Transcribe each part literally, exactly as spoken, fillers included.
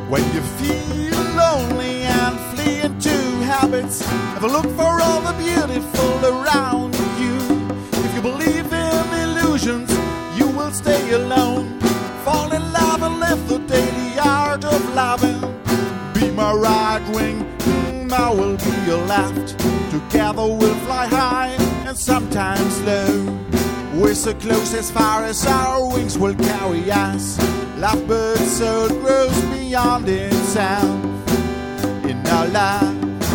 When you feel lonely and flee into habits, have a look for all the beautiful around you. If you believe in illusions, you will stay alone. Fall in love and live the daily art of loving. Be my right wing, mm, I will be your left. Together we'll fly high and sometimes low. We're so close as far as our wings will carry us. Lovebird soul grows beyond itself in our life.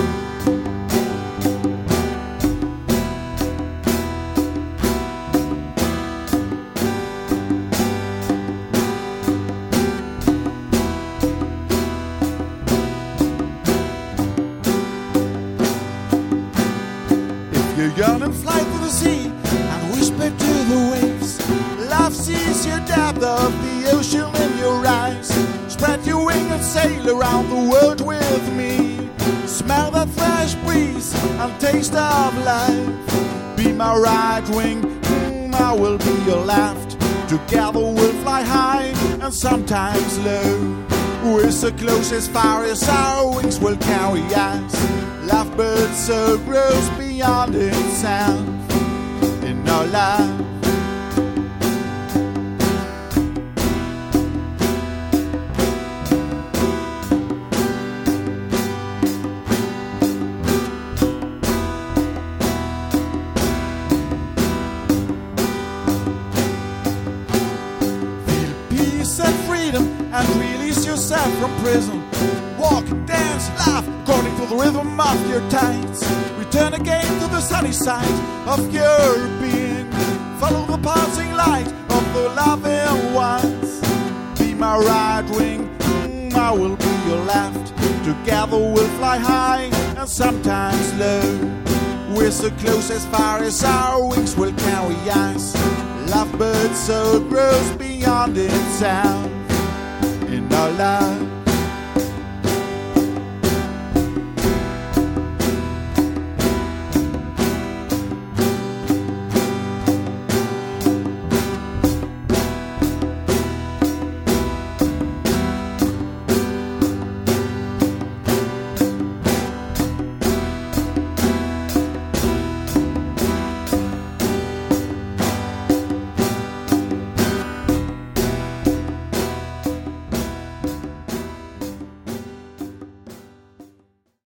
If you yearn and fly through the sea and whisper to the waves, love sees your depth of the ocean in your eyes. Spread your wings and sail around the world with me. Smell the fresh breeze and taste of life. Be my right wing, mm, I will be your left. Together we'll fly high and sometimes low. We're so close as far as our wings will carry us. Lovebird soul grows beyond itself in our life. And release yourself from prison. Walk, dance, laugh according to the rhythm of your tides. Return again to the sunny side of your being. Follow the pulsing light of the loving ones. Be my right wing, mm, I will be your left. Together we'll fly high and sometimes low. We're so close as far as our wings will carry us. Lovebird soul grows beyond itself in our life.